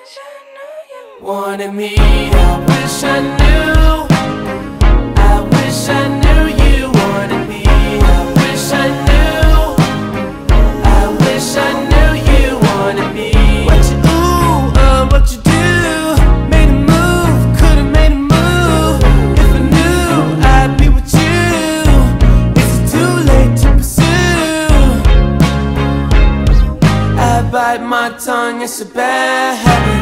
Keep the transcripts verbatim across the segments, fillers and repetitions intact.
wish I knew you wanted me. I wish I knew. I wish I knew you wanted me. I wish I knew. I wish I knew you wanted me. What you ooh, uh, what you do? Made a move, could've made a move. If I knew I'd be with you, is it too late to pursue? I bite my tongue, it's a bad habit.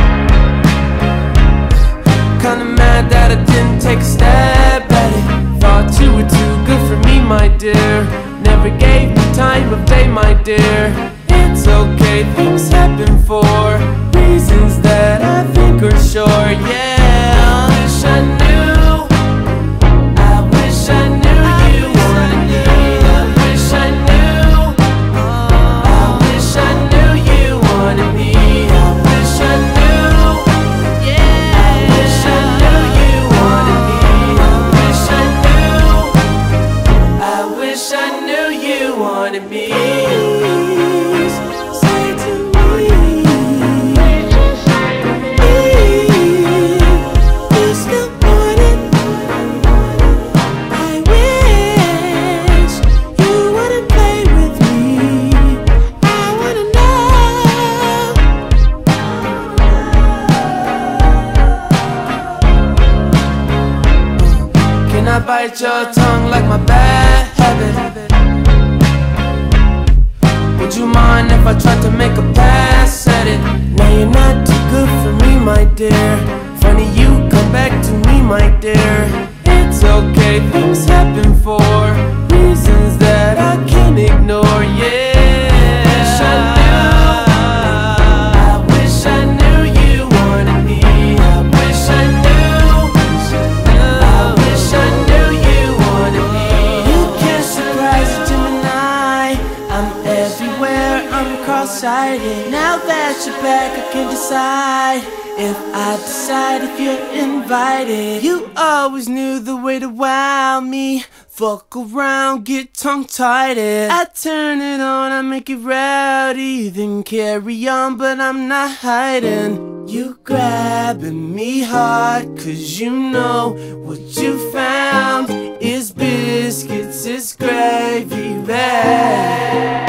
Kinda mad that I didn't take a stab at it. Thought you were too good for me, my dear. Never gave me time of day, my dear. It's okay, things happen for reasons that I think are sure, yeah. I wish I knew. I wish I knew you wanted me. I wish I knew. I wish I knew you wanted me. I wish I knew. Yeah. I wish I knew you wanted me. I wish I knew. I wish I knew you wanted me. Say to me, you still want it. I wish you wouldn't play with me. I wanna know. Can I bite your tongue like my bad habit? Would you mind if I tried to make a pass at it? Now you're not too good for me, my dear. Funny you come back to me, my dear. It's okay, things happen for reasons that I can't ignore, yeah. I wish I knew you wanted me. I wish I knew. I wish I knew you wanted me. You can't surprise a Gemini. I'm everywhere, I'm cross-sighted. Now that you're back, I can decide if I decide if you're invited. You always knew the way to wow me. Fuck around, get tongue-tied. I turn it on, I make it rowdy. Then carry on, but I'm not hiding. You grabbing me hard, cause you know what you found is biscuits, it's gravy bag.